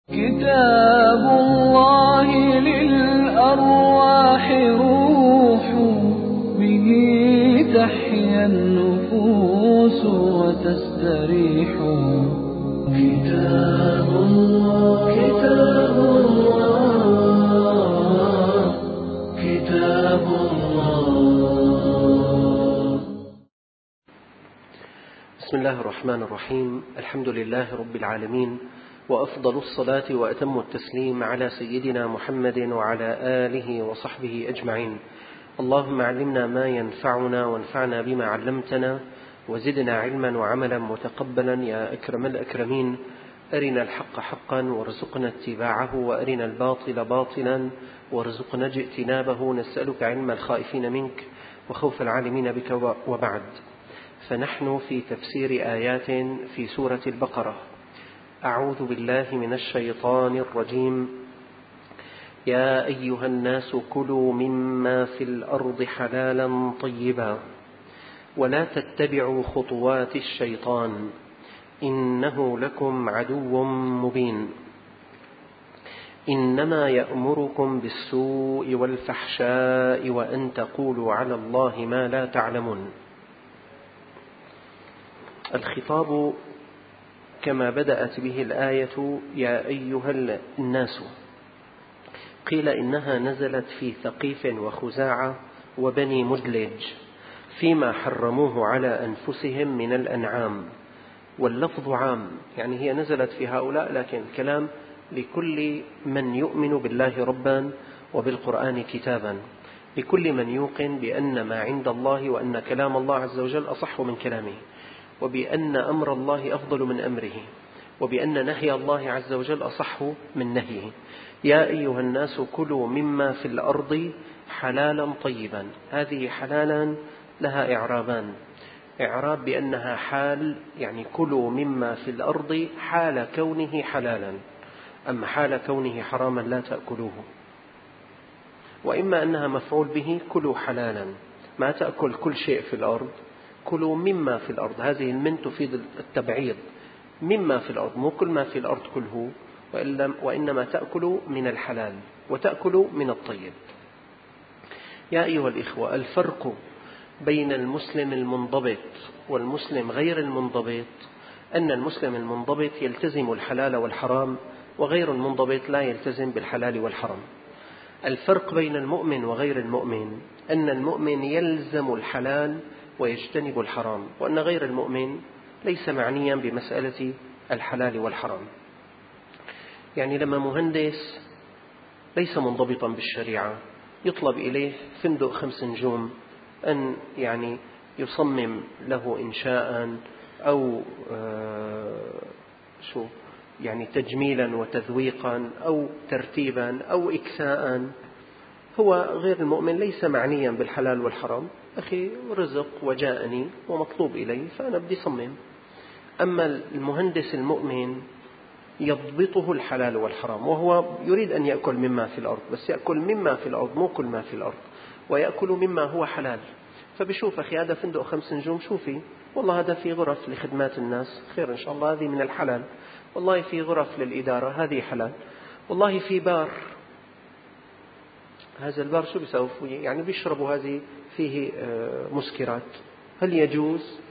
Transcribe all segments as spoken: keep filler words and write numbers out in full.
كتاب الله للأرواح روح، به تحيا النفوس وتستريح. كتاب الله كتاب الله كتاب الله. بسم الله الرحمن الرحيم. الحمد لله رب العالمين، وأفضل الصلاة وأتم التسليم على سيدنا محمد وعلى آله وصحبه أجمعين. اللهم علمنا ما ينفعنا وانفعنا بما علمتنا، وزدنا علما وعملا متقبلا يا أكرم الأكرمين. أرنا الحق حقا وارزقنا اتباعه، وأرنا الباطل باطلا وارزقنا اجتنابه. نسألك علم الخائفين منك وخوف العالمين بك، وبعد. فنحن في تفسير آيات في سورة البقرة. أعوذ بالله من الشيطان الرجيم. يا أيها الناس كلوا مما في الأرض حلالا طيبا ولا تتبعوا خطوات الشيطان إنه لكم عدو مبين. إنما يأمركم بالسوء والفحشاء وأن تقولوا على الله ما لا تعلمون. الخطاب كما بدأت به الآية يا أيها الناس، قيل إنها نزلت في ثقيف وخزاعة وبني مدلج فيما حرموه على أنفسهم من الأنعام، واللفظ عام، يعني هي نزلت في هؤلاء، لكن كلام لكل من يؤمن بالله ربا وبالقرآن كتابا، لكل من يوقن بأن ما عند الله وأن كلام الله عز وجل أصح من كلامه، وبأن أمر الله أفضل من أمره، وبأن نهي الله عز وجل أصح من نهيه. يا أيها الناس كلوا مما في الأرض حلالا طيبا. هذه حلالا لها إعرابان: إعراب بأنها حال، يعني كلوا مما في الأرض حال كونه حلالا، أما حال كونه حراما لا تأكلوه. وإما أنها مفعول به كلوا حلالا، ما تأكل كل شيء في الأرض، كلوا مما في الأرض. هذه المن تفيد التبعيض، مما في الأرض، مو كل ما في الأرض كله، وإنما تأكلوا من الحلال وتأكلوا من الطيب. يا أيها الإخوة، الفرق بين المسلم المنضبط والمسلم غير المنضبط أن المسلم المنضبط يلتزم الحلال والحرام، وغير المنضبط لا يلتزم بالحلال والحرام. الفرق بين المؤمن وغير المؤمن أن المؤمن يلزم الحلال ويجتنب الحرام، وأن غير المؤمن ليس معنيا بمسألة الحلال والحرام. يعني لما مهندس ليس منضبطا بالشريعة يطلب إليه فندق خمس نجوم أن يعني يصمم له إنشاء أو شو يعني تجميلا وتذويقا أو ترتيبا أو إكساء، هو غير المؤمن ليس معنيا بالحلال والحرام. أخي رزق وجاءني ومطلوب إلي فأنا بدي صمم. أما المهندس المؤمن يضبطه الحلال والحرام، وهو يريد أن يأكل مما في الأرض، بس يأكل مما في الأرض مو كل ما في الأرض، ويأكل مما هو حلال. فبشوف أخي هذا فندق خمس نجوم، شوفي والله هذا في غرف لخدمات الناس، خير إن شاء الله هذه من الحلال. والله في غرف للإدارة، هذه حلال. والله في بار، هذا البار شو بيسوي فيه؟ يعني بيشربوا هذه فيه مسكرات، هل يجوز؟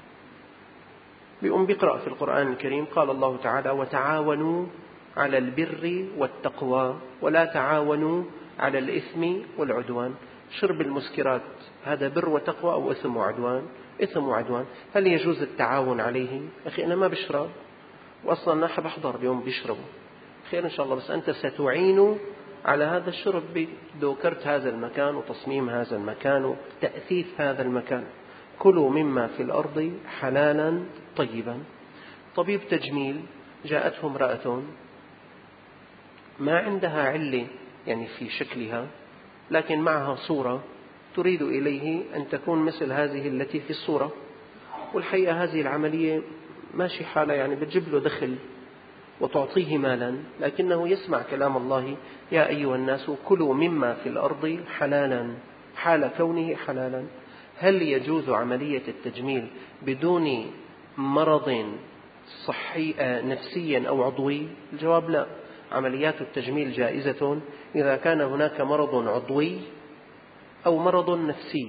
بيقوم بيقرأ في القرآن الكريم قال الله تعالى: وتعاونوا على البر والتقوى ولا تعاونوا على الإثم والعدوان. شرب المسكرات هذا بر وتقوى أو إثم وعدوان؟ إثم وعدوان. هل يجوز التعاون عليه؟ أخي أنا ما بشرب، وأصلا أنا بحضر اليوم بيشربوا، خير إن شاء الله، بس أنت ستعين على هذا الشرب بدوكرت هذا المكان وتصميم هذا المكان وتأثيث هذا المكان. كلوا مما في الأرض حلالا طيبا. طبيب تجميل جاءته امرأة ما عندها علة يعني في شكلها، لكن معها صورة تريد إليه أن تكون مثل هذه التي في الصورة، والحقيقة هذه العملية ماشي حالة، يعني بتجيب له دخل وتعطيه مالا، لكنه يسمع كلام الله: يا أيها الناس كلوا مما في الأرض حلالا، حال كونه حلالا. هل يجوز عملية التجميل بدون مرض صحي نفسيا أو عضوي؟ الجواب لا. عمليات التجميل جائزة إذا كان هناك مرض عضوي أو مرض نفسي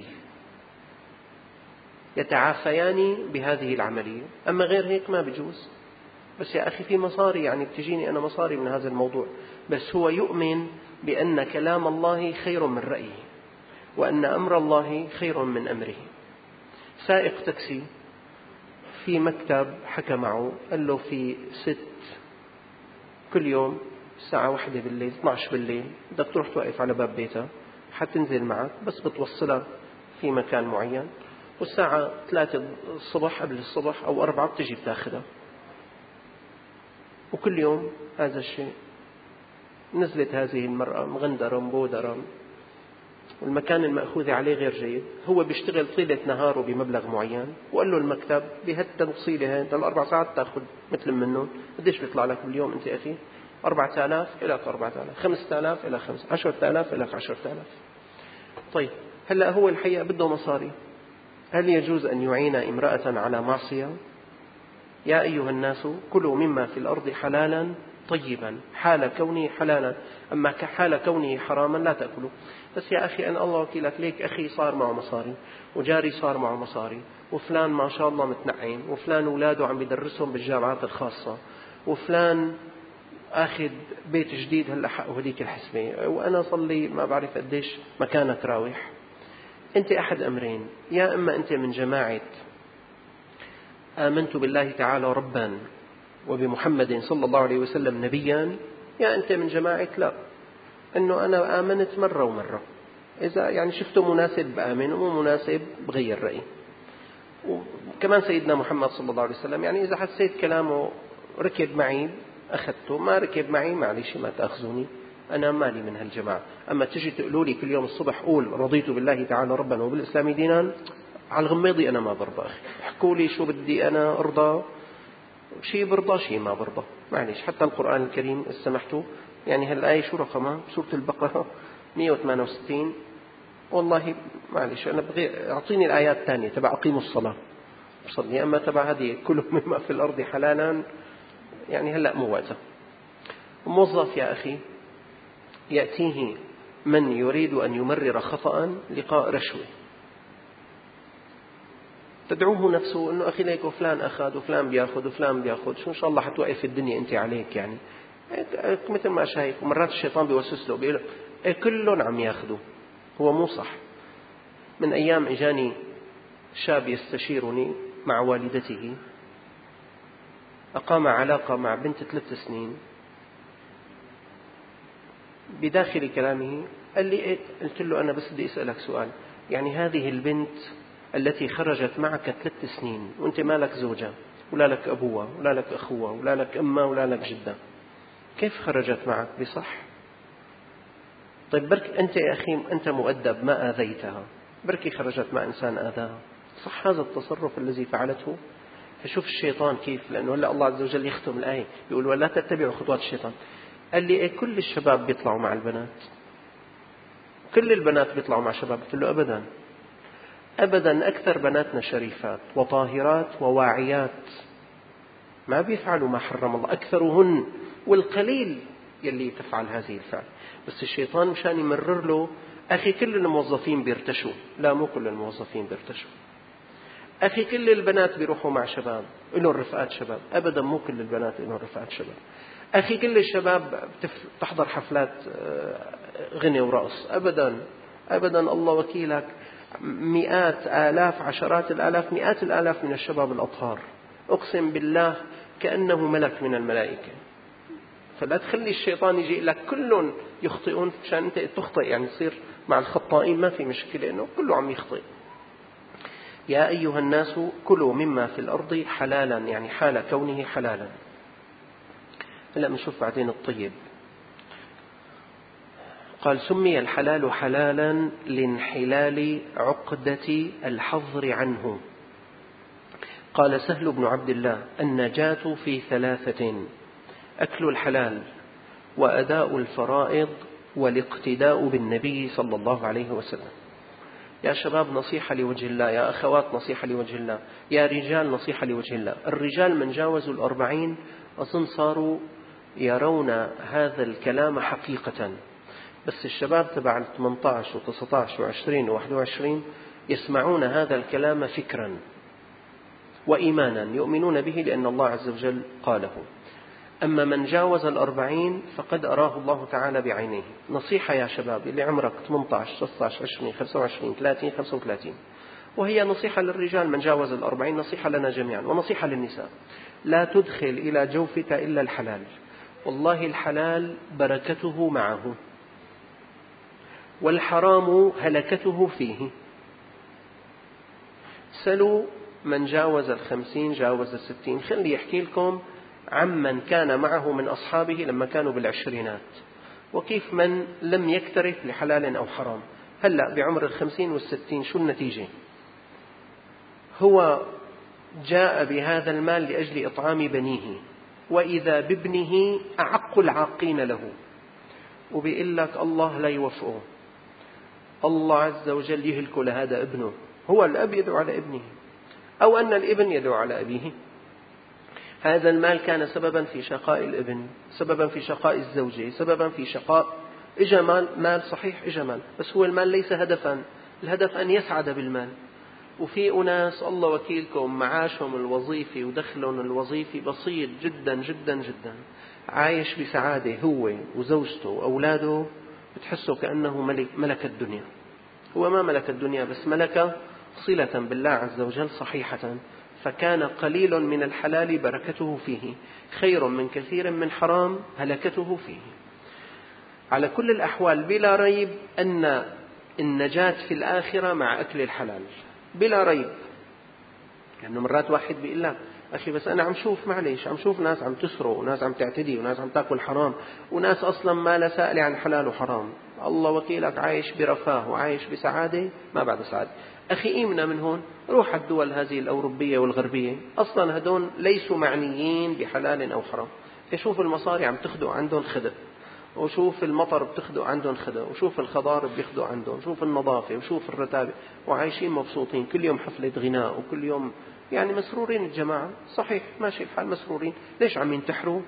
يتعافيان بهذه العملية، أما غير هيك ما بيجوز. بس يا أخي في مصاري، يعني بتجيني أنا مصاري من هذا الموضوع. بس هو يؤمن بأن كلام الله خير من رأيه، وأن أمر الله خير من أمره. سائق تاكسي في مكتب حكى معه قال له في ست كل يوم الساعة واحدة بالليل اثني عشر بالليل بدك تروح توقف على باب بيتها، حتنزل معك بس بتوصلها في مكان معين، والساعة ثلاثة الصبح قبل الصبح أو أربعة بتجي بتاخدها. وكل يوم هذا الشيء. نزلت هذه المرأة مغندرة مبودرة، والمكان المأخوذ عليه غير جيد. هو بيشتغل طيلة نهاره بمبلغ معين، وقال له المكتب بهالتوصيلة هاي الأربع ساعات تأخذ مثل منهم. قديش بيطلع لك باليوم أنت أخي؟ أربعة آلاف إلى أربعة آلاف، خمسة آلاف إلى خمسة، عشرة آلاف إلى عشرة آلاف. طيب هلأ هو الحقيقة بده مصاري. هل يجوز أن يعين امرأة على معصية؟ يا أيها الناس كلوا مما في الأرض حلالا طيبا، حال كونه حلالا، أما حال كونه حراما لا تأكلوا. بس يا أخي أنا الله وكيلك ليك أخي صار معه مصاري، وجاري صار معه مصاري، وفلان ما شاء الله متنعم، وفلان أولاده عم بيدرسهم بالجامعات الخاصة، وفلان أخذ بيت جديد هلا حقه هذيك الحسبة، وأنا صلي ما بعرف قديش مكانك راوح. أنت أحد أمرين: يا إما أنت من جماعة آمنت بالله تعالى ربا وبمحمد صلى الله عليه وسلم نبيا، يا أنت من جماعة لا، أنه أنا آمنت مرة ومرة، إذا يعني شفته مناسب بآمن ومو مناسب بغير رأيي. وكمان سيدنا محمد صلى الله عليه وسلم يعني إذا حسيت كلامه ركب معي أخذته، ما ركب معي معلش ما تأخذوني، أنا مالي من هالجماعة. أما تجي تقولوا لي كل يوم الصبح قول رضيت بالله تعالى ربا وبالإسلام دينا، على الغميضي أنا ما برضى أخي. احكوا لي شو بدي أنا أرضى، شيء برضى شيء ما برضى، معلش. حتى القرآن الكريم سمحتوا يعني هالآية شو رقمها؟ سورة البقرة مئة وثمانية وستين. والله معلش أنا بغي أعطيني الآيات الثانية تبع أقيموا الصلاة صلي، أما تبع هذه كله مما في الأرض حلالا يعني هلأ مو وقتها. موظف يا أخي يأتيه من يريد أن يمرر خطأ لقاء رشوة، تدعوه نفسه أنه أخي ليك وفلان أخذ وفلان بياخذ وفلان بياخذ، شو إن شاء الله حتوقف الدنيا أنت عليك يعني مثل ما شايف. ومرات الشيطان بيوسوس له بيقول له كلهم عم ياخذوا، هو مو صح. من أيام إجاني شاب يستشيرني مع والدته، أقام علاقة مع بنت ثلاث سنين. بداخل كلامه قال لي إيه؟ قلت له أنا بس بدي أسألك سؤال، يعني هذه البنت التي خرجت معك ثلاث سنين وأنت ما لك زوجة ولا لك أبوة ولا لك أخوة ولا لك أمة ولا لك جدة، كيف خرجت معك بصح؟ طيب برك أنت يا أخي أنت مؤدب ما آذيتها، بركي خرجت مع إنسان آذاها، صح هذا التصرف الذي فعلته؟ فشوف الشيطان كيف، لأنه هلا الله عز وجل يختم الآية يقول ولا تتبعوا خطوات الشيطان. قال لي إيه كل الشباب بيطلعوا مع البنات، كل البنات بيطلعوا مع شباب؟ قلت له أبدا أبدا، أكثر بناتنا شريفات وطاهرات وواعيات ما بيفعلوا ما حرم الله، أكثرهن والقليل يلي تفعل هذه الفعل. بس الشيطان مشان يمرر له أخي كل الموظفين بيرتشوا، لا مو كل الموظفين بيرتشوا. أخي كل البنات بيروحوا مع شباب إلهم رفقات شباب، أبدا مو كل البنات إلهم رفقات شباب. أخي كل الشباب تحضر حفلات غني ورقص، أبدا أبدا الله وكيلك. مئات آلاف عشرات الآلاف مئات الآلاف من الشباب الأطهار أقسم بالله كأنه ملك من الملائكة. فلا تخلي الشيطان يجي لك كلهم يخطئون عشان أنت تخطئ، يعني تصير مع الخطائين ما في مشكلة إنه كله عم يخطئ. يا أيها الناس كلوا مما في الأرض حلالا، يعني حال كونه حلالا. هلا بنشوف بعدين الطيب. قال سمي الحلال حلالا لانحلال عقدة الحظر عنه. قال سهل بن عبد الله النجاة في ثلاثة: أكل الحلال وأداء الفرائض والاقتداء بالنبي صلى الله عليه وسلم. يا شباب نصيحة لوجه الله، يا أخوات نصيحة لوجه الله، يا رجال نصيحة لوجه الله. الرجال من جاوزوا الأربعين أظن صاروا يرون هذا الكلام حقيقة. بس الشباب تبع ثمانية عشر وتسعة عشر وعشرين وواحد وعشرين يسمعون هذا الكلام فكرا وإيمانا، يؤمنون به لأن الله عز وجل قاله. أما من جاوز الأربعين فقد أراه الله تعالى بعينيه. نصيحة يا شباب اللي عمرك ثمانية عشر تسعة عشر عشرين خمسة وعشرين ثلاثين خمسة وثلاثين، وهي نصيحة للرجال من جاوز الأربعين، نصيحة لنا جميعا، ونصيحة للنساء: لا تدخل إلى جوفك إلا الحلال. والله الحلال بركته معه، والحرام هلكته فيه. سلوا من جاوز الخمسين جاوز الستين. خلي يحكي لكم عمن كان معه من أصحابه لما كانوا بالعشرينات، وكيف من لم يكترث لحلال أو حرام. هلأ بعمر الخمسين والستين شو النتيجة؟ هو جاء بهذا المال لأجل إطعام بنيه، وإذا بابنه أعق العاقين له، وبيقول لك الله لا يوفقه، الله عز وجل يهلك لهذا ابنه. هو الأب يدعو على ابنه، أو أن الابن يدعو على أبيه. هذا المال كان سببا في شقاء الابن، سببا في شقاء الزوجة، سببا في شقاء. إجا مال, مال صحيح إجا مال، بس هو المال ليس هدفا، الهدف أن يسعد بالمال. وفي أناس الله وكيلكم معاشهم الوظيفي ودخلهم الوظيفي بسيط جدا جدا جدا، عايش بسعادة هو وزوجته وأولاده، بتحسه كأنه ملك, ملك الدنيا. هو ما ملك الدنيا، بس ملك صلة بالله عز وجل صحيحة. فكان قليل من الحلال بركته فيه خير من كثير من حرام هلكته فيه. على كل الأحوال بلا ريب أن النجاة في الآخرة مع أكل الحلال، بلا ريب. لأنه يعني مرات واحد بيقول لك أخي بس أنا عم شوف معليش عم شوف ناس عم تسرق، وناس عم تعتدي، وناس عم تأكل حرام، وناس أصلا ما لا سائل عن حلال وحرام. الله وكيلك عايش برفاه وعايش بسعادة ما بعد سعادة. أخي إيمنا من هون، روح الدول هذه الأوروبية والغربية، أصلا هدون ليسوا معنيين بحلال أو حرام. شوف المصاري عم تخدوا عندهم خدع، وشوف المطر بتخدوا عندهم خدع، وشوف الخضار بيخدوا عندهم، وشوف النظافة، وشوف الرتابة، وعايشين مبسوطين، كل يوم حفلة غناء، وكل يوم يعني مسرورين. الجماعة صحيح ماشي الحال مسرورين، ليش عم ينتحروا؟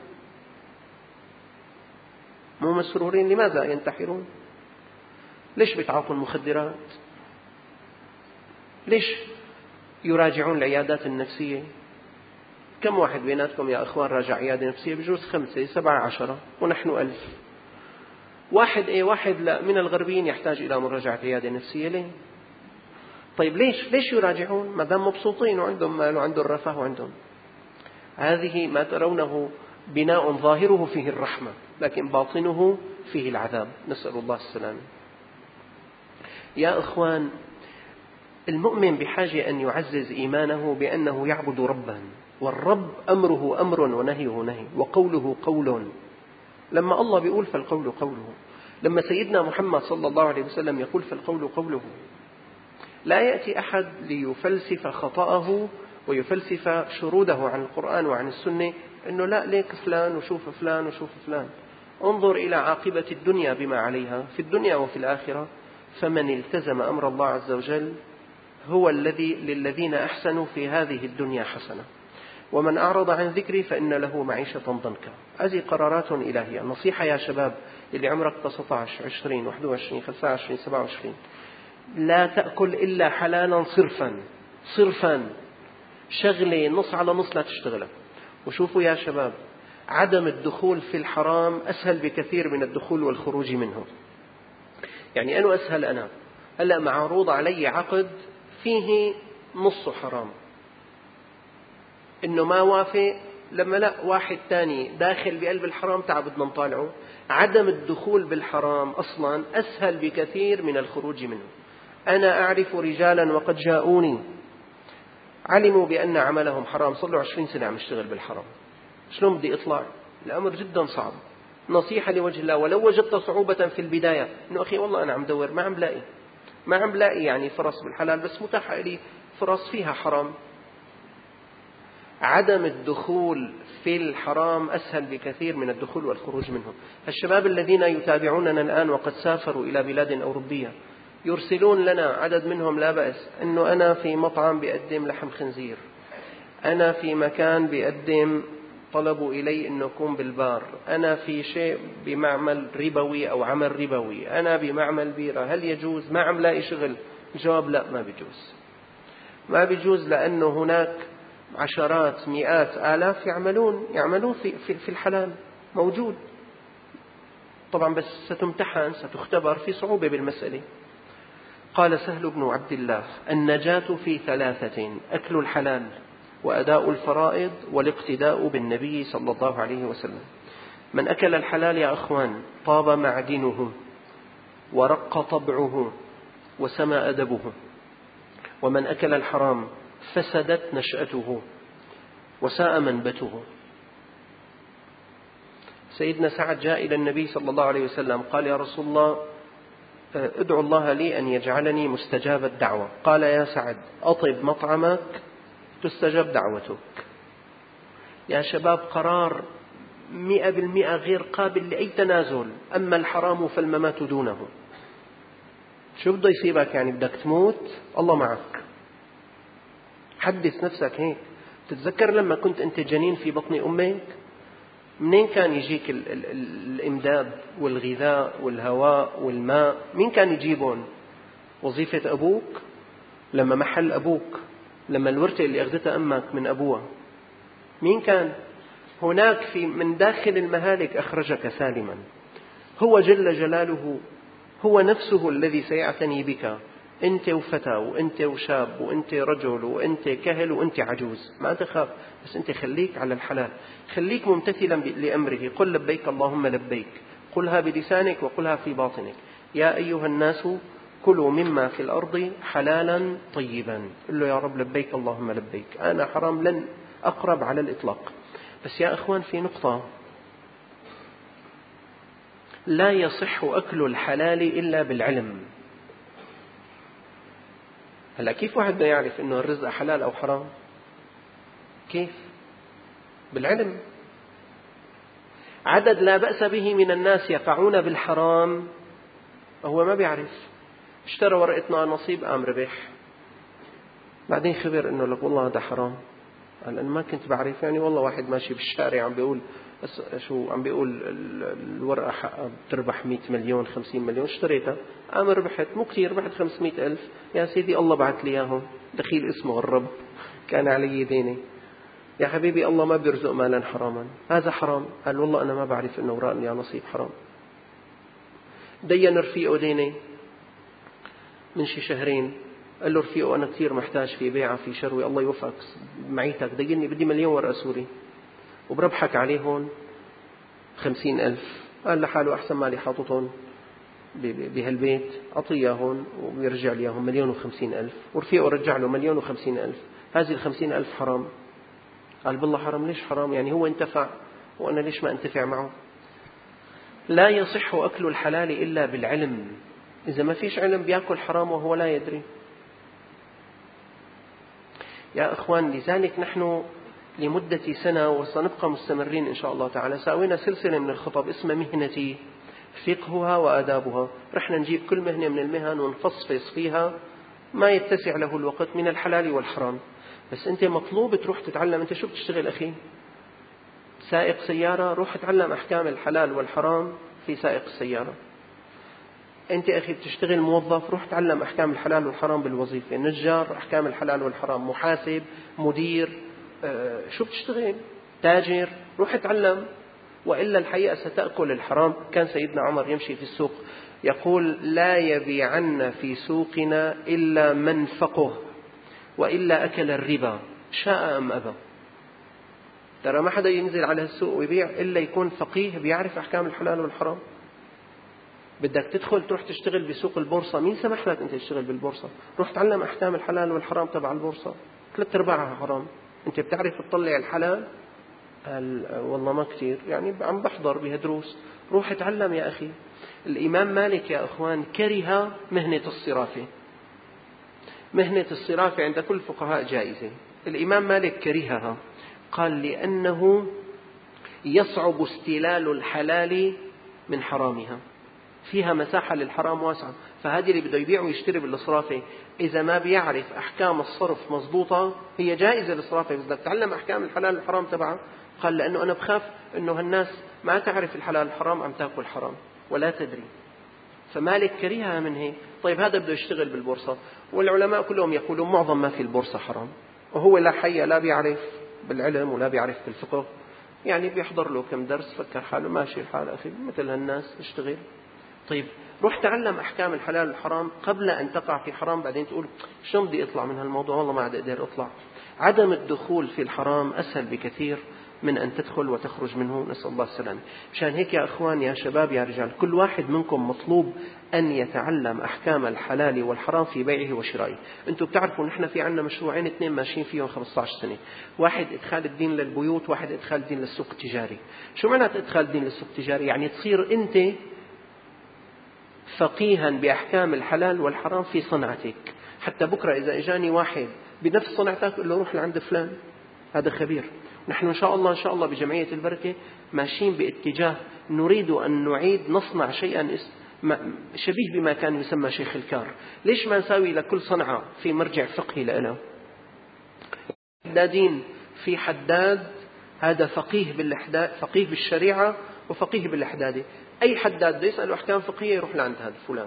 مو مسرورين لماذا ينتحرون؟ ليش بيتعاطوا المخدرات؟ ليش يراجعون العيادات النفسية؟ كم واحد بيناتكم يا أخوان راجع عيادة نفسية؟ بجوز خمسة سبعة عشرة، ونحن ألف. واحد إيه واحد لا من الغربيين يحتاج إلى مراجعة عيادة نفسية. ليه؟ طيب ليش ليش يراجعون ما دام مبسوطين وعندهم مال وعندهم رفاه وعندهم؟ هذه ما ترونه بناء ظاهره فيه الرحمة، لكن باطنه فيه العذاب، نسأل الله السلامة. يا أخوان، المؤمن بحاجة أن يعزز إيمانه بأنه يعبد ربا، والرب أمره أمر ونهيه نهي، وقوله قول. لما الله بيقول فالقول قوله، لما سيدنا محمد صلى الله عليه وسلم يقول فالقول قوله. لا يأتي أحد ليفلسف خطأه ويفلسف شروده عن القرآن وعن السنة، إنه لا ليك فلان وشوف فلان وشوف فلان. انظر إلى عاقبة الدنيا بما عليها في الدنيا وفي الآخرة. فمن التزم أمر الله عز وجل هو الذي للذين أحسنوا في هذه الدنيا حسنة، ومن أعرض عن ذكري فإن له معيشة ضنكا. هذه قرارات إلهية. نصيحة يا شباب اللي عمرك تسعة عشر عشرين واحد وعشرين خمسة وعشرين سبعة وعشرين، لا تأكل إلا حلالا صرفا صرفا. شغلة نص على نص لا تشتغلها. وشوفوا يا شباب، عدم الدخول في الحرام أسهل بكثير من الدخول والخروج منه. يعني أنا أسهل، أنا هلأ معروض علي عقد فيه نص حرام، إنه ما وافق، لما لا واحد تاني داخل بقلب الحرام تعب بدنا نطالعه. عدم الدخول بالحرام أصلا أسهل بكثير من الخروج منه. أنا أعرف رجالا وقد جاءوني علموا بأن عملهم حرام، صلوا عشرين سنة عم يشتغل بالحرام. شلون بدي أطلع؟ الأمر جدا صعب. نصيحة لوجه الله، ولو وجدت صعوبة في البداية، إنه أخي والله أنا عم دور ما عم بلاقي ما عم بلاقي يعني فرص بالحلال، بس متاحة لي فرص فيها حرام. عدم الدخول في الحرام أسهل بكثير من الدخول والخروج منه. الشباب الذين يتابعوننا الآن وقد سافروا إلى بلاد أوروبية يرسلون لنا عدد منهم لا بأس، أنه أنا في مطعم بيقدم لحم خنزير، أنا في مكان بيقدم طلبوا إلي أن أكون بالبار، أنا في شيء بمعمل ربوي أو عمل ربوي، أنا بمعمل بيرة، هل يجوز؟ ما عم لاقي شغل. الجواب لا، ما بيجوز. ما بيجوز لأنه هناك عشرات مئات آلاف يعملون يعملون في, في, في الحلال موجود طبعا، بس ستمتحن ستختبر في صعوبة بالمسألة. قال سهل بن عبد الله: النجاة في ثلاثة: أكل الحلال، وأداء الفرائض، والاقتداء بالنبي صلى الله عليه وسلم. من أكل الحلال يا أخوان طاب معدنه ورق طبعه وسمى أدبه، ومن أكل الحرام فسدت نشأته وساء منبته. سيدنا سعد جاء إلى النبي صلى الله عليه وسلم قال: يا رسول الله، ادعو الله لي أن يجعلني مستجاب الدعوة. قال: يا سعد، أطب مطعمك تستجاب دعوتك. يا شباب، قرار مئة بالمئة غير قابل لأي تنازل. أما الحرام فالممات دونه. شو بده يصيبك؟ يعني بدك تموت، الله معك. حدث نفسك هيك. تتذكر لما كنت أنت جنين في بطن أمك، منين كان يجيك ال ال الإمداد والغذاء والهواء والماء؟ مين كان يجيبون؟ وظيفة أبوك؟ لما محل أبوك؟ لما الورثة اللي أخذتها أمك من أبوها؟ مين كان؟ هناك في من داخل المهالك أخرجك سالما. هو جل جلاله، هو نفسه الذي سيعتني بك، أنت وفتى وأنت وشاب وأنت رجل وأنت كهل وأنت عجوز. ما تخاف، بس أنت خليك على الحلال، خليك ممتثلا لأمره. قل لبيك اللهم لبيك، قلها بلسانك وقلها في باطنك. يا أيها الناس كلوا مما في الأرض حلالا طيبا. قل له: يا رب لبيك اللهم لبيك، أنا حرام لن أقرب على الإطلاق. بس يا أخوان، في نقطة: لا يصح أكل الحلال إلا بالعلم. هلا كيف واحد بده يعرف إنه الرزق حلال أو حرام؟ كيف؟ بالعلم. عدد لا بأس به من الناس يقعون بالحرام وهو ما بيعرف. اشترى ورقة نصيب، قام ربح، بعدين خبر إنه لك والله هذا حرام. قال: أنا ما كنت بعرف. يعني والله واحد ماشي بالشارع عم بيقول شو عم بيقول الورقة حقها بتربح مئة مليون خمسين مليون، اشتريتها، قام ربحت. مو كثير، ربحت خمسمئة ألف. يا سيدي الله بعت لي إياهم، دخيل اسمه الرب، كان علي ديني. يا حبيبي، الله ما بيرزق مالا حراما، هذا حرام. قال: والله أنا ما بعرف إنه وراء يا نصيب حرام. دين رفيقه ديني من شي شهرين، قال له: رفيقه أنا كثير محتاج في بيعة في شروي، الله يوفقك معيتك، ديني بدي مليون ورقة سوري وبربحك عليهم خمسين ألف. قال لحاله: أحسن مالي حاططهم بهالبيت، أعطيهم ويرجع لي إياهم مليون وخمسين ألف. ورفيقه رجع له مليون وخمسين ألف. هذه الخمسين ألف حرام. قال: بالله حرام. ليش حرام؟ يعني هو انتفع وأنا ليش ما انتفع معه؟ لا يصح أكل الحلال إلا بالعلم. إذا ما فيش علم بيأكل حرام وهو لا يدري. يا أخوان، لذلك نحن لمدة سنة وسنبقى مستمرين إن شاء الله تعالى، ساوينا سلسلة من الخطب اسمها مهنتي فقهها وآدابها. رح نجيب كل مهنة من المهن ونفصفص فيها ما يتسع له الوقت من الحلال والحرام. بس أنت مطلوب تروح تتعلم. أنت شو بتشتغل أخي؟ سائق سيارة؟ روح تتعلم أحكام الحلال والحرام في سائق السيارة. أنت أخي بتشتغل موظف؟ روح تعلم أحكام الحلال والحرام بالوظيفة. نجار، أحكام الحلال والحرام. محاسب، مدير، أه شو بتشتغل؟ تاجر، روح تعلم، وإلا الحقيقة ستأكل الحرام. كان سيدنا عمر يمشي في السوق يقول: لا يبيعن في سوقنا إلا من فقه، وإلا أكل الربا شاء أم أبى. ترى ما حدا ينزل على السوق ويبيع إلا يكون فقيه بيعرف أحكام الحلال والحرام. بدك تدخل تروح تشتغل بسوق البورصة، مين سمح لك أنت تشتغل بالبورصة؟ روح تعلم أحكام الحلال والحرام تبع البورصة، ثلاث أرباعها حرام. أنت بتعرف تطلع الحلال؟ قال: والله ما كتير، يعني عم بحضر بها دروس. روح تعلم يا أخي. الإمام مالك يا أخوان كره مهنة الصرافة. مهنة الصرافة عند كل الفقهاء جائزة، الإمام مالك كرهها. قال: لأنه يصعب استلال الحلال من حرامها، فيها مساحة للحرام واسعة. فهذه اللي بده يبيع ويشتري بالصرافة إذا ما بيعرف أحكام الصرف مضبوطة، هي جائزة للصرافة، بس بدك تعلم أحكام الحلال والحرام تبعها. قال لأنه أنا بخاف أنه هالناس ما تعرف الحلال الحرام عم تأكل حرام ولا تدري. فمالك كرهها من هيك. طيب هذا بده يشتغل بالبورصة، والعلماء كلهم يقولون معظم ما في البورصة حرام، وهو لا حي لا بيعرف بالعلم ولا بيعرف بالفقه، يعني بيحضر له كم درس فكر حاله ماشي الحال أخي مثل هالناس اشتغل. طيب روح تعلم أحكام الحلال والحرام قبل أن تقع في حرام، بعدين تقول شو بدي أطلع من هالموضوع، والله ما عاد أقدر أطلع. عدم الدخول في الحرام أسهل بكثير من أن تدخل وتخرج منه، نسأل الله السلامة. مشان هيك يا أخوان يا شباب يا رجال، كل واحد منكم مطلوب أن يتعلم أحكام الحلال والحرام في بيعه وشرائه. أنتم بتعرفوا نحن في عنا مشروعين اثنين ماشيين فيهم خمسة عشر سنة، واحد إدخال الدين للبيوت، واحد إدخال الدين للسوق التجاري. شو معنى إدخال الدين للسوق التجاري؟ يعني تصير أنت فقيها بأحكام الحلال والحرام في صنعتك، حتى بكرة إذا إجاني واحد بنفس صنعتك أقول له روح لعند فلان هذا خبير. نحن إن شاء الله إن شاء الله بجمعية البركة ماشيين باتجاه نريد أن نعيد نصنع شيئا شبيه بما كان يسمى شيخ الكار. ليش ما نساوي لكل صنعة في مرجع فقهي لنا؟ حدادين في حداد هذا فقيه بالإحداد، فقيه بالشريعة وفقيه بالإحداد. أي حداد يسأل أحكام فقهية يروح لعند هذا فلان.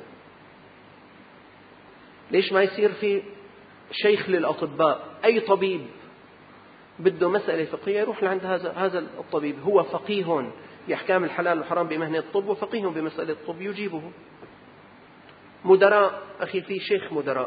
ليش ما يصير في شيخ للأطباء؟ أي طبيب بده مسألة فقهية يروح لعند هذا هذا الطبيب، هو فقيه بأحكام الحلال والحرام بمهنة الطب وفقيه بمسألة الطب يجيبه. مدراء أخي في شيخ مدراء،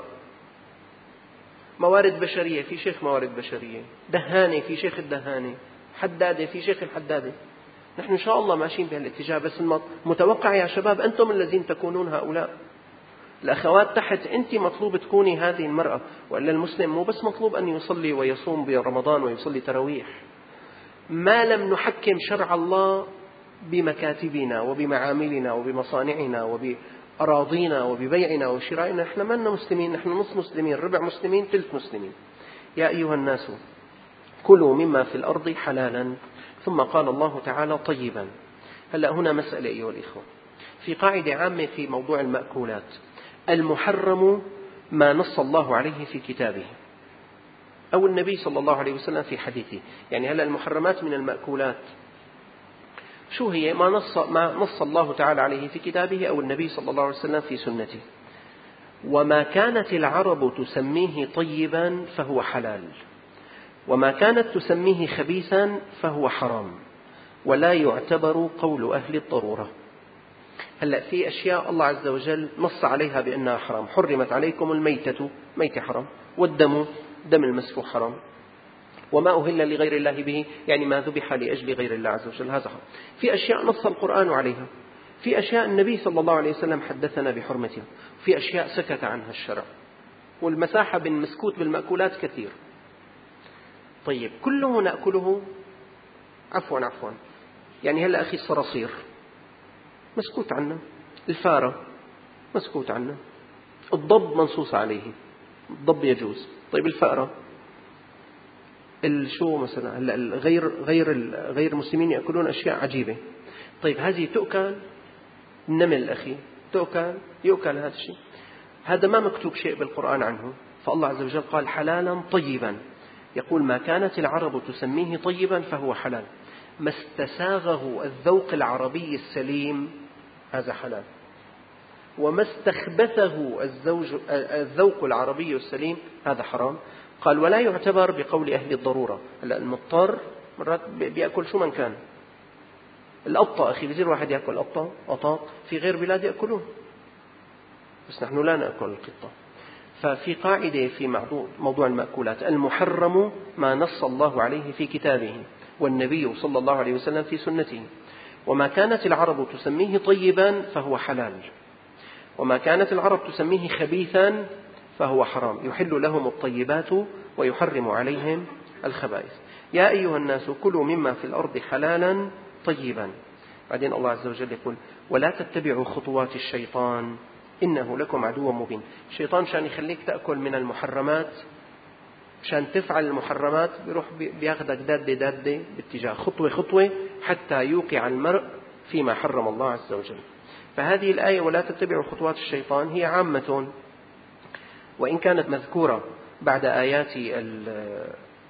موارد بشرية في شيخ موارد بشرية، دهانة في شيخ الدهانة، حدادة في شيخ الحدادة. نحن إن شاء الله ماشيين بهالاتجاه، بس متوقع يا شباب أنتم الذين تكونون هؤلاء. الأخوات تحت أنت مطلوب تكوني هذه المرأة، وإلا المسلم مو بس مطلوب أن يصلي ويصوم برمضان ويصلي تراويح. ما لم نحكم شرع الله بمكاتبنا وبمعاملنا وبمصانعنا وبأراضينا وببيعنا وشرائنا نحن ما لنا مسلمين، نحن نص مسلمين، ربع مسلمين، ثلث مسلمين. يا أيها الناس كلوا مما في الأرض حلالا، ثم قال الله تعالى طيبا. هلأ هنا مسألة أيها الإخوة، في قاعدة عامة في موضوع المأكولات: المحرم ما نص الله عليه في كتابه أو النبي صلى الله عليه وسلم في حديثه. يعني هلأ المحرمات من المأكولات شو هي؟ ما نص, ما نص الله تعالى عليه في كتابه أو النبي صلى الله عليه وسلم في سنته. وما كانت العرب تسميه طيبا فهو حلال، وما كانت تسميه خبيثا فهو حرام، ولا يعتبر قول أهل الضرورة. هلأ في أشياء الله عز وجل نص عليها بأنها حرام. حرمت عليكم الميتة، ميتة حرام، والدم، دم المسفوح حرام، وما أهل لغير الله به، يعني ما ذبح لأجل غير الله عز وجل، هذا حرام. في أشياء نص القرآن عليها، في أشياء النبي صلى الله عليه وسلم حدثنا بحرمتها، في أشياء سكت عنها الشرع. والمساحة بين مسكوت بالمأكولات كثير. طيب كله نأكله، عفوا عفوا يعني هلأ أخي الصراصير مسكوت عنه، الفارة مسكوت عنه، الضب منصوص عليه، الضب يجوز. طيب الفأرة، الشو مثلا هلا غير غير غير المسلمين يأكلون أشياء عجيبة. طيب هذه تؤكل؟ النمل أخي تؤكل، يؤكل هذا الشيء. هذا ما مكتوب شيء بالقرآن عنه، فالله عز وجل قال حلالا طيبا. يقول ما كانت العرب تسميه طيبا فهو حلال، ما استساغه الذوق العربي السليم هذا حلال، وما استخبثه الزوج الذوق العربي السليم هذا حرام. قال ولا يعتبر بقول أهل الضرورة. هلا المضطر مرات بيأكل شو من كان. القطة أخي بيصير واحد يأكل قطة قطاط، في غير بلاد يأكلون، بس نحن لا نأكل القطة. ففي قاعدة في موضوع المأكولات: المحرم ما نص الله عليه في كتابه والنبي صلى الله عليه وسلم في سنته، وما كانت العرب تسميه طيبا فهو حلال، وما كانت العرب تسميه خبيثا فهو حرام، يحل لهم الطيبات ويحرم عليهم الخبائث. يا أيها الناس كلوا مما في الأرض حلالا طيبا. بعدين الله عز وجل يقول ولا تتبعوا خطوات الشيطان إنه لكم عدو مبين. الشيطان شان يخليك تأكل من المحرمات، شان تفعل المحرمات، بيروح بياخدك دادة دادة باتجاه خطوة خطوة حتى يوقع المرء فيما حرم الله عز وجل. فهذه الآية ولا تتبعوا خطوات الشيطان هي عامة، وإن كانت مذكورة بعد آيات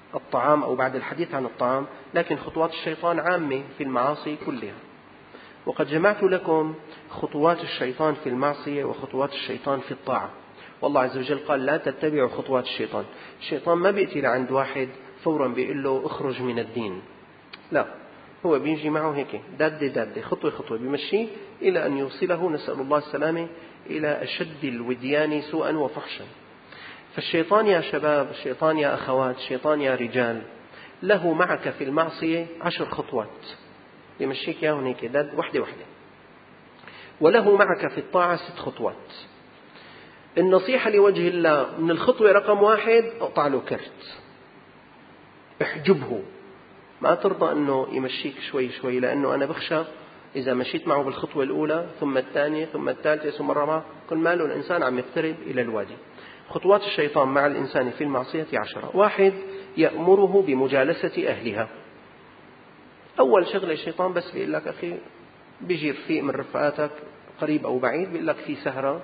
الطعام أو بعد الحديث عن الطعام، لكن خطوات الشيطان عامة في المعاصي كلها. وقد جمعت لكم خطوات الشيطان في المعصية وخطوات الشيطان في الطاعة. والله عز وجل قال لا تتبعوا خطوات الشيطان. الشيطان ما بيأتي لعند واحد فورا بيقول له اخرج من الدين، لا، هو بيجي معه هيك دادة دادة خطوة خطوة بيمشي إلى أن يوصله، نسأل الله السلامة، إلى أشد الوديان سوءا وفحشا. فالشيطان يا شباب، الشيطان يا أخوات، الشيطان يا رجال، له معك في المعصية عشر خطوات يمشيك يا هنيك داد وحدة وحدة، وله معك في الطاعة ست خطوات. النصيحة لوجه الله من الخطوة رقم واحد اقطع له كرت، احجبه، ما ترضى أنه يمشيك شوي شوي، لأنه أنا بخشى إذا مشيت معه بالخطوة الأولى ثم الثانية ثم الثالثة ثم الرابعة كل ماله الإنسان عم يقترب إلى الوادي. خطوات الشيطان مع الإنسان في المعصية عشرة. واحد، يأمره بمجالسة أهلها. أول شغلة الشيطان بس بيقول لك أخي، بيجي رفيق من رفقاتك قريب أو بعيد بيقول لك في سهرة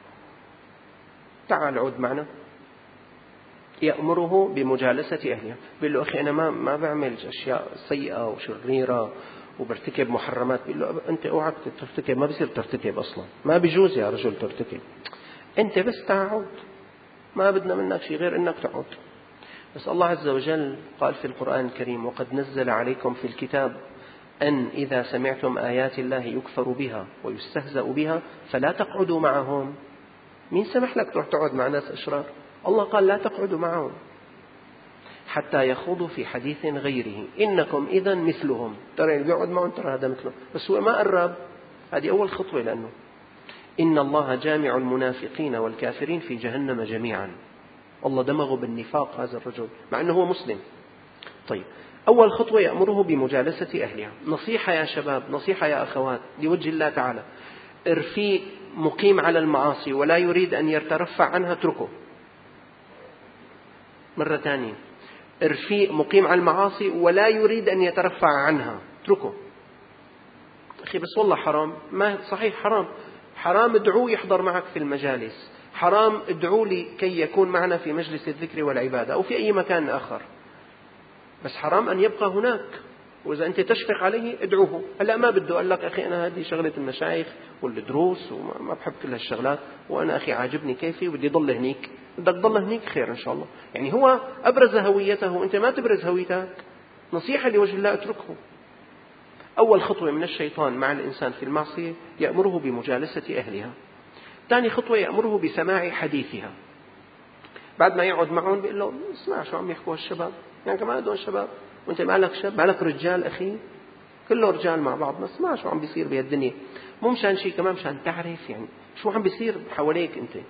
تعال عود معنا، يأمره بمجالسة أهلها. بيقول له أخي أنا ما ما بعمل أشياء سيئة وشريرة وبرتكب محرمات. بيقول له أنت أوعك ترتكب، ما بصير ترتكب أصلا، ما بيجوز يا رجل ترتكب، أنت بس تعود، ما بدنا منك شيء غير أنك تعود. بس الله عز وجل قال في القرآن الكريم وقد نزل عليكم في الكتاب أن إذا سمعتم آيات الله يكفر بها ويستهزأ بها فلا تقعدوا معهم. مين سمح لك تروح تقعد مع ناس أشرار؟ الله قال لا تقعدوا معهم حتى يخوضوا في حديث غيره إنكم إذا مثلهم. ترى اللي بيقعد معهم ترى هذا مثله، بس هو ما قرب. هذه أول خطوة، لأنه إن الله جامع المنافقين والكافرين في جهنم جميعا. الله دمغه بالنفاق هذا الرجل مع أنه هو مسلم. طيب، أول خطوة يأمره بمجالسة أهلها. نصيحة يا شباب، نصيحة يا أخوات لوجه الله تعالى، رفيق مقيم على المعاصي ولا يريد أن يترفع عنها اتركه. مرة ثانية، رفيق مقيم على المعاصي ولا يريد أن يترفع عنها اتركه. أخي بس والله حرام، ما صحيح حرام، حرام ادعوه يحضر معك في المجالس، حرام ادعوه لكي يكون معنا في مجلس الذكر والعبادة أو في أي مكان آخر، بس حرام أن يبقى هناك. وإذا أنت تشفق عليه ادعوه. هلا ما بده، قال لك أخي أنا هذه شغلة المشايخ والدروس وما بحب كل هالشغلات، وأنا أخي عاجبني كيفي وبدي ضل هنيك. بدك ضل هنيك خير إن شاء الله. يعني هو أبرز هويته وأنت ما تبرز هويتك. نصيحة لوجه الله اتركه. أول خطوة من الشيطان مع الإنسان في المعصية يأمره بمجالسة أهلها. ثاني خطوة يأمره بسماع حديثها. بعد ما يقعد معهم بيقول له اسمع شو عم يحكوا الشباب، يعني كمان هدول الشباب وانت مالك شاب، مالك رجال أخي، كله رجال مع بعض، ما اسمع شو عم بيصير بهالدنيا، مو مشان شيء كمان مشان تعرف يعني شو عم بيصير حواليك انت.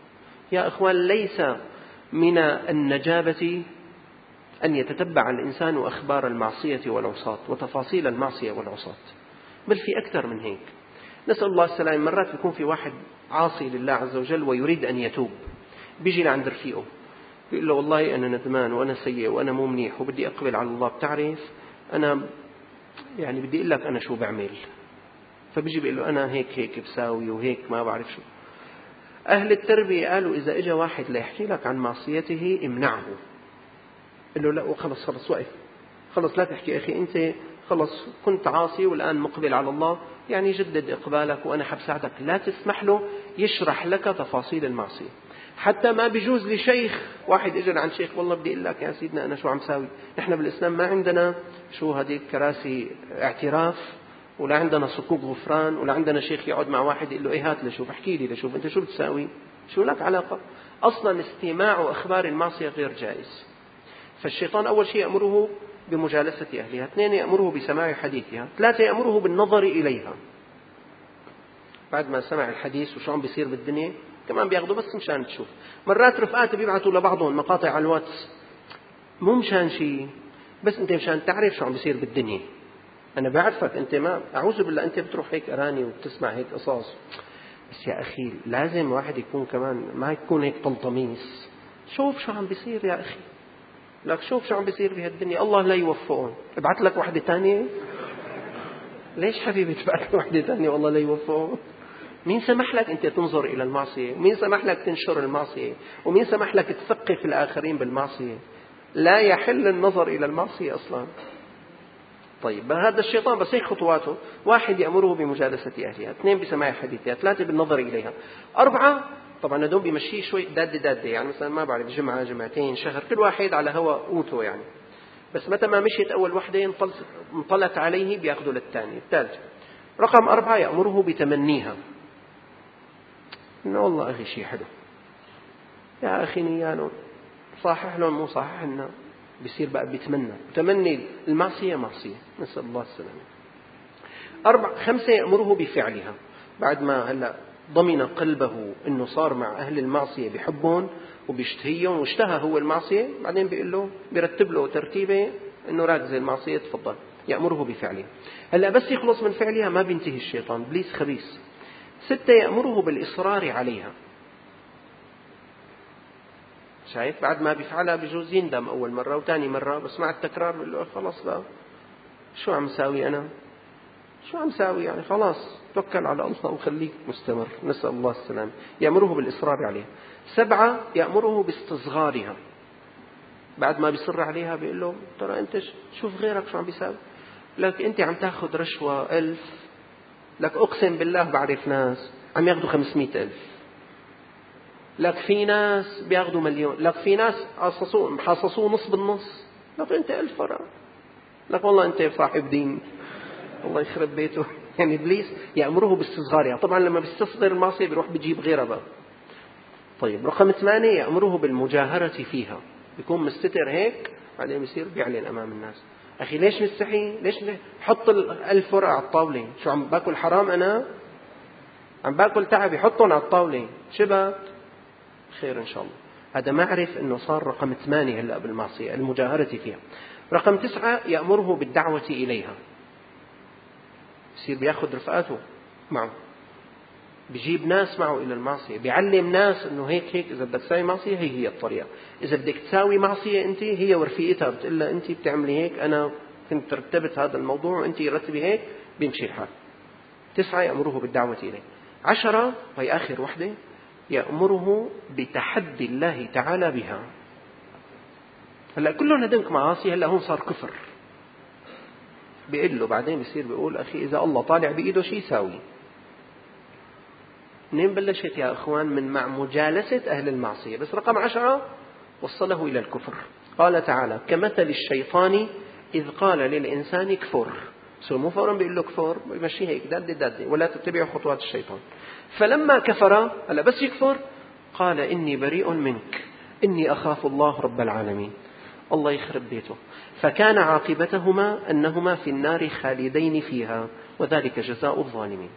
يا اخوان، ليس من النجابة أن يتتبع الإنسان أخبار المعصية والعصاة وتفاصيل المعصية والعصاة، بل في أكثر من هيك. نسأل الله السلامة. مرات يكون في واحد عاصي لله عز وجل ويريد أن يتوب، بيجي لعند رفيقه بيقول له والله أنا ندمان وأنا سيء وأنا مو منيح وبدي أقبل على الله، بتعرف أنا يعني بدي أقول لك أنا شو بعمل. فبيجي بيقول له أنا هيك هيك بساوي وهيك ما بعرف شو. أهل التربية قالوا إذا إجا واحد ليحكي لك عن معصيته امنعه. قال له لا خلص خلص وقف، خلص لا تحكي أخي، أنت خلص كنت عاصي والآن مقبل على الله، يعني جدد إقبالك وأنا حبساعدك. لا تسمح له يشرح لك تفاصيل المعصية. حتى ما بيجوز لشيخ واحد إجا عن شيخ والله بدي أقول لك يا سيدنا أنا شو عم ساوي. نحن بالإسلام ما عندنا شو هذه كراسي اعتراف، ولا عندنا صكوك غفران، ولا عندنا شيخ يقعد مع واحد يقول له إيه هات لشوف احكي لي لشوف أنت شو بتساوي، شو لك علاقة. أصلا استماع أخبار المعصية غير جائز. فالشيطان أول شيء يأمره بمجالسة أهلها، اثنين يأمره بسماع حديثها، ثلاثة يأمره بالنظر إليها. بعد ما سمع الحديث وشو عم بيصير بالدنيا كمان بياخده بس مشان تشوف. مرات رفقات بيبعتوا لبعضهم مقاطع على الواتس، مو مشان شيء، بس أنت مشان تعرف شو عم بيصير بالدنيا. أنا بعرفك أنت ما أعوذ بالله أنت بتروح هيك أراني وبتسمع هيك قصص، بس يا أخي لازم واحد يكون كمان ما يكون هيك طلطميس. شوف شو عم بيصير يا أخي، لك شوف شو عم بيصير بهالدنيا، الله لا يوفقهم. ابعث لك واحدة تانية. ليش حبيبي تبعث لك واحدة تانية والله لا يوفقهم؟ مين سمح لك أنت تنظر إلى المعصية؟ مين سمح لك تنشر المعصية؟ ومين سمح لك تثقف الآخرين بالمعصية؟ لا يحل النظر إلى المعصية أصلا. طيب هذا الشيطان بس هيك خطواته: واحد يأمره بمجالسة أهلها، اثنين بسماع حديثها، ثلاثة بالنظر إليها، أربعة طبعا هدول بيمشيه شوي داد داد، يعني مثلا ما بعرف جمعة جمعتين شهر، كل واحد على هوا قوته يعني. بس متى ما مشيت أول وحدة انطلت عليه بيأخذوا للثاني الثالث. رقم أربعة يأمره بتمنيها، إنه والله أخي شيء حلو يا أخي نيانو صحح لهم مو صحح لنا، بيصير بقى بيتمنى. تمني المعصية معصية، نسأل الله السلامة. أربع خمسة يأمره بفعلها، بعد ما هلا ضمن قلبه إنه صار مع أهل المعصية بيحبهم وبيشتهيهم واشتهى هو المعصية، بعدين بيقول له بيرتب له ترتيبه إنه راكز المعصية تفضل، يأمره بفعلها. هلا بس يخلص من فعلها ما بينتهي الشيطان، إبليس خبيث. ستة يأمره بالإصرار عليها، شايف بعد ما بيفعلها بجوز يندم أول مرة وثاني مرة، بس مع التكرار بيقول له خلاص بقى شو عم ساوي أنا، شو عم ساوي يعني، خلاص توكل على الله وخليك مستمر، نسأل الله السلامة. يأمره بالإصرار عليها. سبعة يأمره باستصغارها، بعد ما بيصر عليها بيقول له ترى أنت شوف غيرك شو عم بيساوي، لك أنت عم تاخذ رشوة ألف، لك أقسم بالله بعرف ناس عم ياخذوا خمسمائة ألف، لك في ناس بياخذوا مليون، لك في ناس حصصوه محصصوه نص بالنص، لك أنت ألف فرع، لك والله أنت صاحب دين الله يخرب بيته. يعني إبليس يأمره باستصغارها، طبعا لما بيستصغر المعصية بيروح بيجيب غيرها بقى. طيب رقم ثمانية يأمره بالمجاهرة فيها، بيكون مستتر هيك بعدين بيصير بيعلن أمام الناس. أخي ليش مستحي، ليش حط الألف ورقة على الطاولة، شو عم باكل حرام أنا، عم باكل تعب، يحطهم على الطاولة شبت خير إن شاء الله. هذا ما عرف إنه صار رقم ثمانية هلأ بالمعصية، المجاهرة فيها. رقم تسعة يأمره بالدعوة إليها، يصير بياخذ رفقاته معه، بيجيب ناس معه إلى المعصية، بيعلم ناس إنه هيك هيك إذا بدك تساوي معصية هي هي الطريقة، إذا بدك تساوي معصية أنت هي ورفيقتها بتقول لها أنت بتعملي هيك، أنا كنت رتبت هذا الموضوع وأنت رتبي هيك، بيمشي الحال. تسعة يأمره بالدعوة إليه. عشرة وهي آخر وحدة يأمره بتحدي الله تعالى بها. هلا كلهم هدنك معاصي، هلا هون صار كفر، بيقول له بعدين بيصير بيقول أخي إذا الله طالع بإيده شيء يساوي. منين بلشت يا أخوان؟ من مع مجالسة أهل المعصية. بس رقم عشرة وصله إلى الكفر. قال تعالى كمثل الشيطان إذ قال للإنسان كفر، سو مو فورا بيقول له كفر، بيمشي هيك داد داد ولا تتبعوا خطوات الشيطان. فلما كفر هلا بس يكفر قال إني بريء منك إني أخاف الله رب العالمين. الله يخرب بيته. فكان عاقبتهما أنهما في النار خالدين فيها وذلك جزاء الظالمين.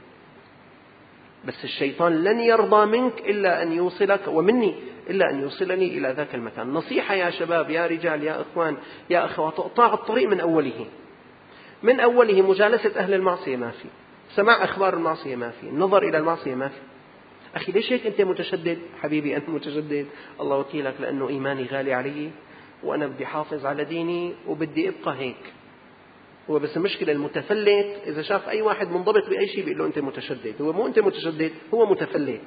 بس الشيطان لن يرضى منك إلا أن يوصلك ومني إلا أن يوصلني إلى ذاك المكان. نصيحة يا شباب يا رجال يا أخوان يا أخوات، اقطاع الطريق من أوله، من أوله مجالسة أهل المعصية ما في، سماع أخبار المعصية ما في، النظر إلى المعصية ما في. أخي ليش هيك أنت متشدد؟ حبيبي أنت متشدد، الله وكيلك، لأنه إيماني غالي علي وأنا بدي حافظ على ديني وبدي أبقى هيك. هو بس المشكلة المتفلت إذا شاف أي واحد منضبط بأي شيء بيقول له أنت متشدد، هو مو أنت متشدد، هو متفلت.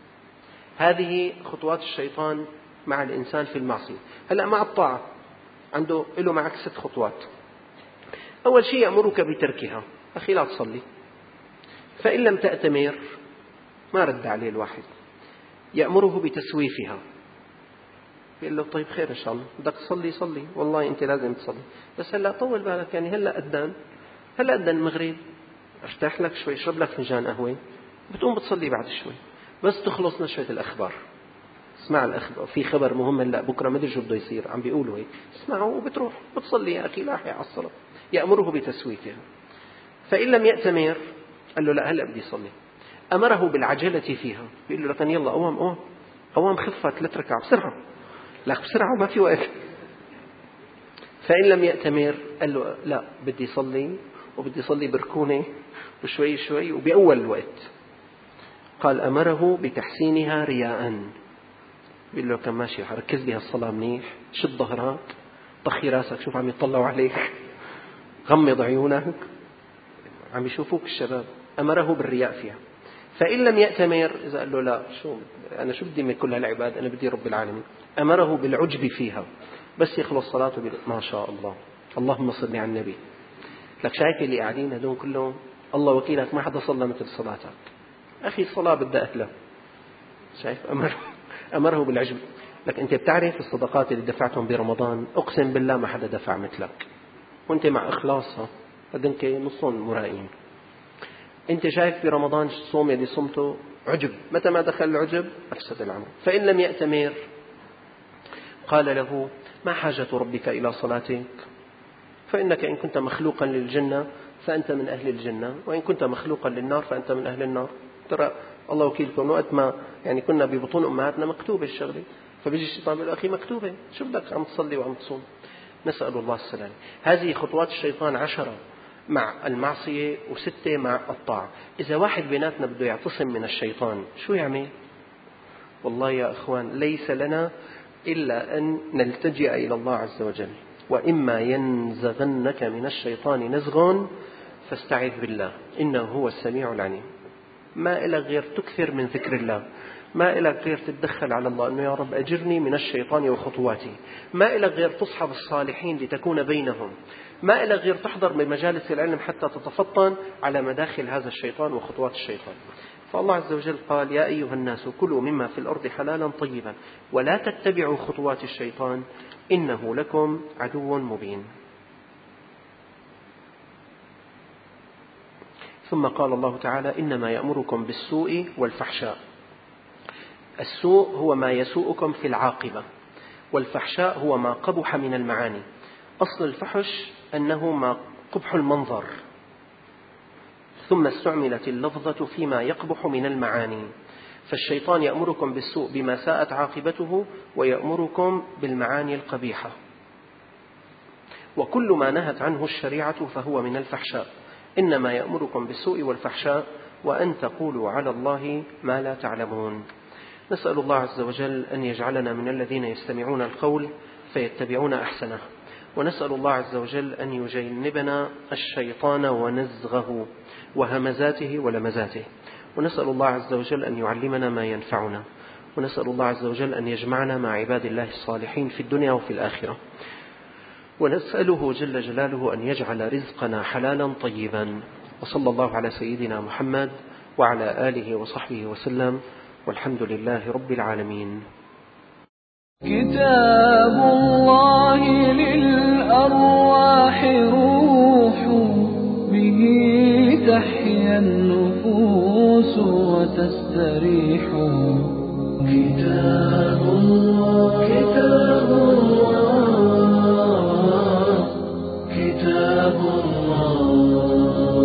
هذه خطوات الشيطان مع الإنسان في المعصية. هلأ مع الطاعة عنده له معك ست خطوات. أول شيء يأمرك بتركها، أخي لا تصلي، فإن لم تأتمر ما رد عليه الواحد. يأمره بتسويفها، يقول له طيب خير إن شاء الله بدك تصلي صلي، والله أنت لازم تصلي، بس هلأ طول بالك، يعني هلأ أذان هلأ أذان المغرب، ارتاح لك شوي، شرب لك فنجان قهوة، بتقوم بتصلي بعد شوي، بس تخلص نشرة الأخبار. اسمع الأخبار، في خبر مهم هلأ بكرة ما أدري شو بده يصير عم بيقولوا هيك، اسمعوا وبتروح بتصلي يا أخي لاحق على الصلاة. يأمره بتسويفها. فإن لم يأتمر قال له لا هلأ بدي صلي. أمره بالعجلة فيها، بيقول له لكن يلا قوام قوام قوام خفة ثلاث ركعة بسرعة، لك بسرعة وما في وقت. فإن لم يأتمر قال له لا بدي صلي وبدي صلي بركونة وشوي شوي وبأول الوقت. قال أمره بتحسينها رياء، بيقول له كان ماشي ركز بها الصلاة منيح، شد ظهرك، طخي راسك، شوف عم يطلعوا عليك، غمض عيونك، عم يشوفوك الشباب. أمره بالرياء فيها. فإن لم يأتمر إذا قال له لا شو أنا شو بدي من كل هالعباد، أنا بدي رب العالمين، أمره بالعجب فيها. بس يخلص صلاته بيقول ما شاء الله اللهم صل على النبي. لك شايف اللي قاعدين هدول كلهم الله وكيلك ما حدا صلى مثل صلاتك. أخي الصلاة بدها أكله. شايف أمره أمره بالعجب. لك أنت بتعرف الصدقات اللي دفعتهم برمضان أقسم بالله ما حدا دفع مثلك، وأنت مع إخلاصها هدنك نصون مرائين. أنت شايف في رمضان الصوم اللي صمته عجب، متى ما دخل العجب أفسد العمل. فإن لم يأتمر قال له ما حاجة ربك إلى صلاتك، فإنك إن كنت مخلوقا للجنة فأنت من أهل الجنة، وإن كنت مخلوقا للنار فأنت من أهل النار. ترى الله وكيلكم وقت ما يعني كنا ببطون أمهاتنا مكتوبة الشغلة، فبيجي الشيطان بيقول أخي مكتوبة شو بدك عم تصلي وعم تصوم. نسأل الله السلامة. هذه خطوات الشيطان عشرة مع المعصية وستة مع الطاعة. إذا واحد بيناتنا بده يعتصم من الشيطان شو يعمل؟ والله يا أخوان ليس لنا إلا أن نلتجئ إلى الله عز وجل. وإما ينزغنك من الشيطان نزغ فاستعذ بالله إنه هو السميع العليم. ما إلى غير تكثر من ذكر الله، ما إلى غير تتدخل على الله أنه يا رب أجرني من الشيطان وخطواته، ما إلى غير تصحب الصالحين لتكون بينهم، ما إلى غير تحضر بمجالس العلم حتى تتفطن على مداخل هذا الشيطان وخطوات الشيطان. فالله عز وجل قال يا أيها الناس كلوا مما في الأرض حلالا طيبا ولا تتبعوا خطوات الشيطان إنه لكم عدو مبين. ثم قال الله تعالى إنما يأمركم بالسوء والفحشاء. السوء هو ما يسوءكم في العاقبة، والفحشاء هو ما قبح من المعاني. أصل الفحش أنه ما قبح المنظر، ثم استعملت اللفظة فيما يقبح من المعاني. فالشيطان يأمركم بالسوء بما ساءت عاقبته، ويأمركم بالمعاني القبيحة، وكل ما نهت عنه الشريعة فهو من الفحشاء. إنما يأمركم بالسوء والفحشاء وأن تقولوا على الله ما لا تعلمون. نسأل الله عز وجل أن يجعلنا من الذين يستمعون القول فيتبعون أحسنه، ونسأل الله عز وجل أن يجنبنا الشيطان ونزغه وهمزاته ولمزاته، ونسأل الله عز وجل أن يعلمنا ما ينفعنا، ونسأل الله عز وجل أن يجمعنا مع عباد الله الصالحين في الدنيا وفي الآخرة، ونسأله جل جلاله أن يجعل رزقنا حلالا طيبا. وصلى الله على سيدنا محمد وعلى آله وصحبه وسلم، والحمد لله رب العالمين. كتاب الله للأرواح روح، به تحيا النفوس وتستريح. كتاب الله كتاب الله كتاب الله